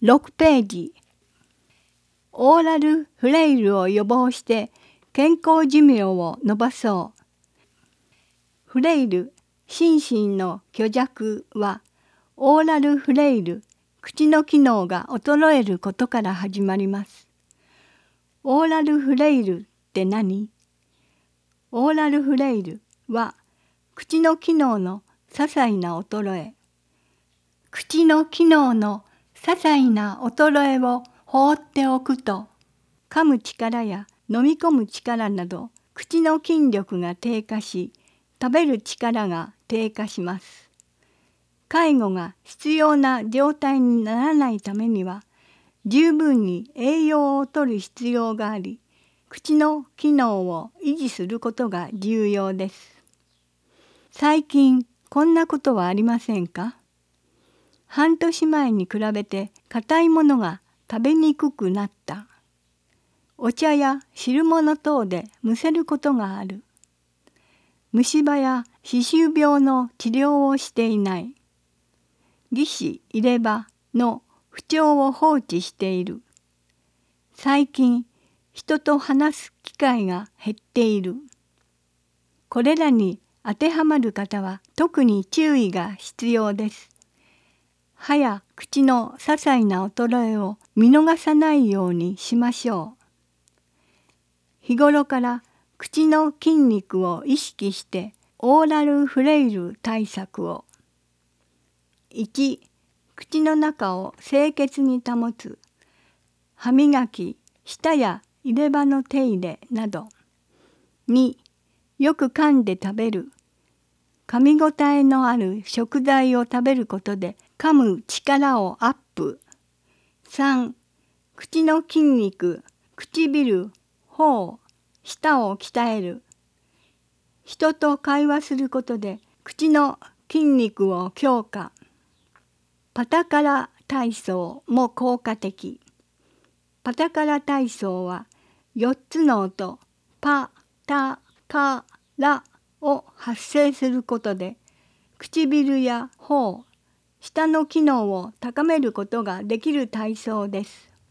6ページ。オーラルフレイルを予防して健康寿命を延ばそう。フレイル、心身の虚弱はオーラルフレイル、口の機能が衰えることから始まります。オーラルフレイルって何？オーラルフレイルは口の機能の些細な衰え。口の機能の些細な衰えを放っておくと、噛む力や飲み込む力など口の筋力が低下し、食べる力が低下します。介護が必要な状態にならないためには、十分に栄養をとる必要があり、口の機能を維持することが重要です。最近こんなことはありませんか？半年前に比べて硬いものが食べにくくなった。お茶や汁物等でむせることがある。虫歯や歯周病の治療をしていない。義歯入れ歯の不調を放置している。最近人と話す機会が減っている。これらに当てはまる方は特に注意が必要です。歯や口の些細な衰えを見逃さないようにしましょう。日頃から口の筋肉を意識してオーラルフレイル対策を。1、口の中を清潔に保つ。歯磨き、舌や入れ歯の手入れなど。2、よく噛んで食べる。噛み応えのある食材を食べることで噛む力をアップ。3、口の筋肉、唇、頬、舌を鍛える。人と会話することで口の筋肉を強化。パタカラ体操も効果的。パタカラ体操は4つの音パ、タ、カ、ラを発声することで唇や頬、舌の機能を高めることができる体操です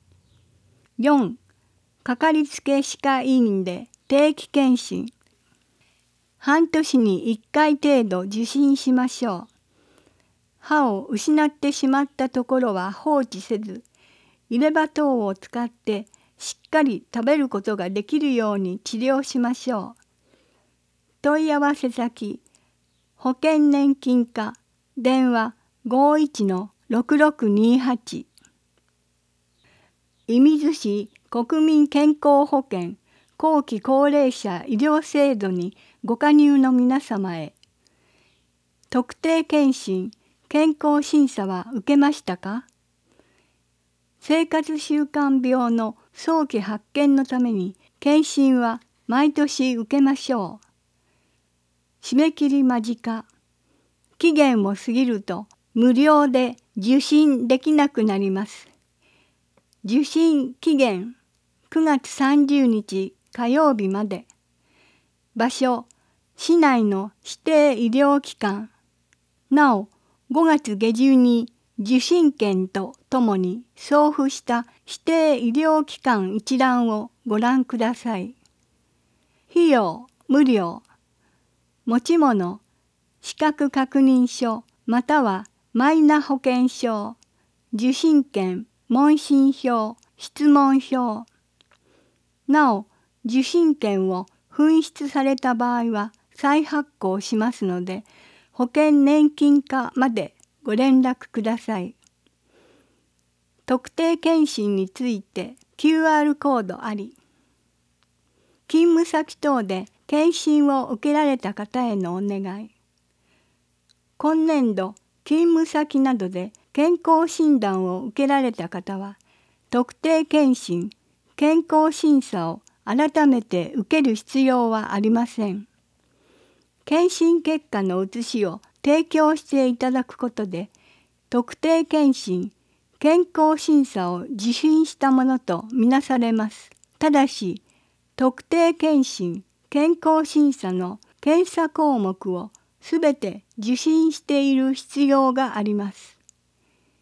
。4、かかりつけ歯科医院で定期検診。半年に1回程度受診しましょう。歯を失ってしまったところは放置せず、入れ歯等を使ってしっかり食べることができるように治療しましょう。問い合わせ先、保険年金課、電話51-6628。射水市国民健康保険後期高齢者医療制度にご加入の皆様へ。特定健診、健康審査は受けましたか？生活習慣病の早期発見のために検診は毎年受けましょう。締め切り間近。期限を過ぎると無料で受診できなくなります。受診期限9月30日火曜日まで。場所、市内の指定医療機関。なお、5月下旬に受診券とともに送付した指定医療機関一覧をご覧ください。費用無料。持ち物、資格確認書またはマイナ保険証、受診券、問診票、質問票。なお、受診券を紛失された場合は再発行しますので、保険年金課までご連絡ください。特定健診について QR コードあり。勤務先等で検診を受けられた方へのお願い。今年度、勤務先などで健康診断を受けられた方は、特定健診、健康審査を改めて受ける必要はありません。検診結果の写しを提供していただくことで、特定健診、健康審査を受診したものとみなされます。ただし、特定健診、健康審査の検査項目をすべて受診している必要があります。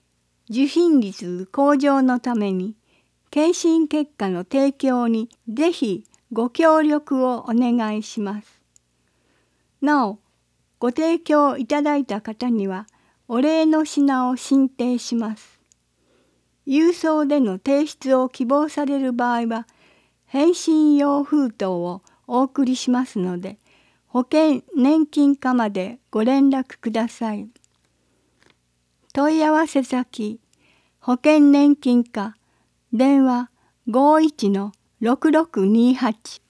受診率向上のために検診結果の提供にぜひご協力をお願いします。なお、ご提供いただいた方にはお礼の品を進呈します。郵送での提出を希望される場合は、返信用封筒をお送りしますので、保険年金課までご連絡ください。問い合わせ先、保険年金課、電話51-6628